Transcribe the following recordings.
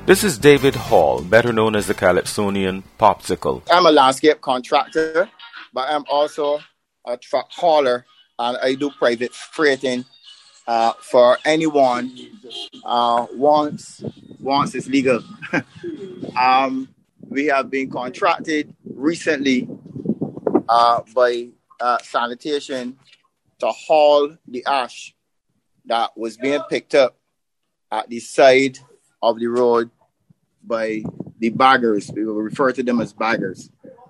This is David Hall, better known as the Calypsonian Popsicle. I'm a landscape contractor, but I'm also a truck hauler, and I do private freighting for anyone once it's legal. We have been contracted recently by sanitation to haul the ash that was being picked up at the side of the road by the baggers. We will refer to them as baggers.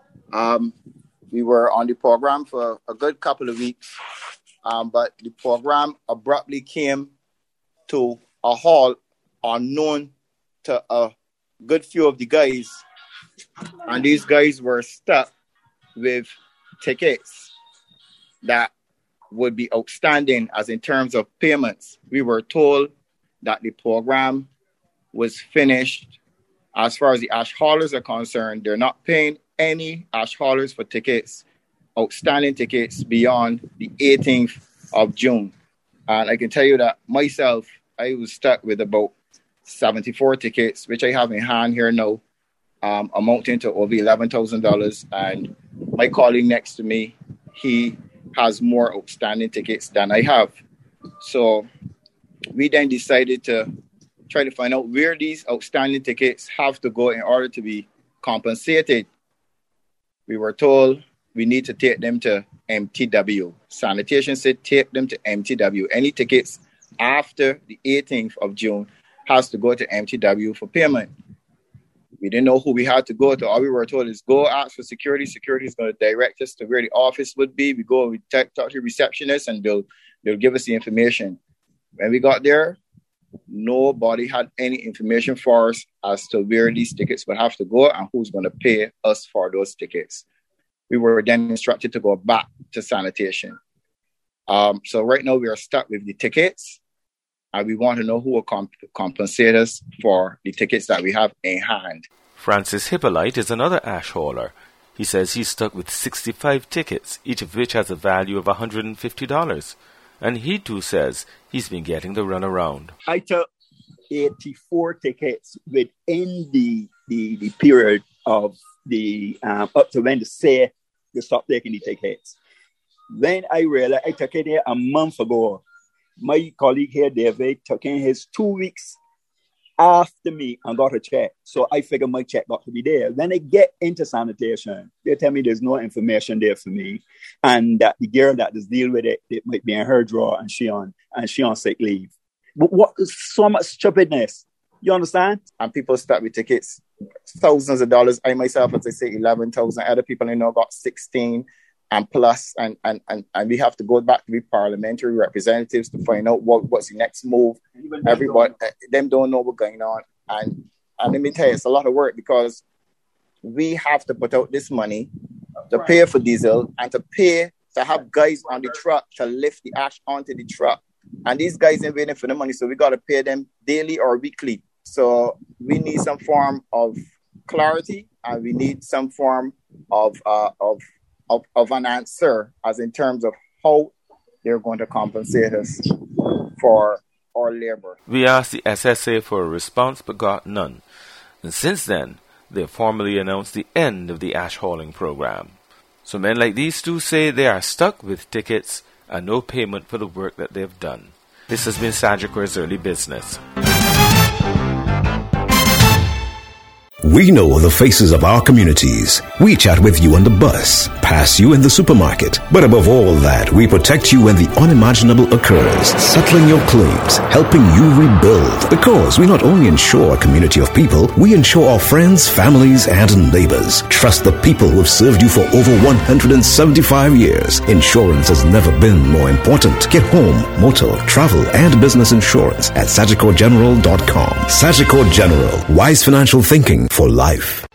We were on the program for a good couple of weeks, but the program abruptly came to a halt unknown to a good few of the guys. And these guys were stuck with tickets that would be outstanding as in terms of payments. We were told that the program was finished. As far as the ash haulers are concerned, they're not paying any ash haulers for tickets, outstanding tickets beyond the 18th of June. And I can tell you that myself, I was stuck with about 74 tickets, which I have in hand here now, amounting to over $11,000. And my colleague next to me, he has more outstanding tickets than I have. So we then decided to try to find out where these outstanding tickets have to go in order to be compensated. We were told we need to take them to MTW. Sanitation said take them to MTW. Any tickets after the 18th of June has to go to MTW for payment. We didn't know who we had to go to. All we were told is go ask for security. Security is going to direct us to where the office would be. We go, we talk to the receptionist, and they'll give us the information. When we got there, nobody had any information for us as to where these tickets would have to go and who's going to pay us for those tickets. We were then instructed to go back to sanitation. So right now we are stuck with the tickets, and we want to know who will compensate us for the tickets that we have in hand. Francis Hippolyte is another ash hauler. He says he's stuck with 65 tickets, each of which has a value of $150. And he too says he's been getting the runaround. I took 84 tickets within the period of the up to when they say they stop taking the tickets. Then I realized I took it here a month ago. My colleague here, David, took in his 2 weeks after me and got a check. So I figured my check got to be there. Then I get into sanitation. They tell me there's no information there for me, and that the girl that does deal with it might be in her drawer and she on sick leave. But what is so much stupidness? You understand? And people start with tickets, thousands of dollars. I myself, as I say, 11,000. Other people I know got 16 and plus, and we have to go back to the parliamentary representatives to find out what's the next move. Everybody, them don't know what's going on. And let me tell you, it's a lot of work because we have to put out this money to pay for diesel and to have guys on the truck to lift the ash onto the truck. And these guys ain't waiting for the money, so we got to pay them daily or weekly. So we need some form of clarity, and we need some form of an answer as in terms of how they're going to compensate us for our labor. We asked the SSA for a response but got none. And since then, they have formally announced the end of the ash hauling program. So men like these two say they are stuck with tickets and no payment for the work that they've done. This has been Sagicor's Early Business. We know the faces of our communities. We chat with you on the bus, pass you in the supermarket. But above all that, we protect you when the unimaginable occurs, settling your claims, helping you rebuild. Because we not only insure a community of people, we insure our friends, families, and neighbors. Trust the people who have served you for over 175 years. Insurance has never been more important. Get home, motor, travel, and business insurance at SagicorGeneral.com. Sagicor General, wise financial thinking for life.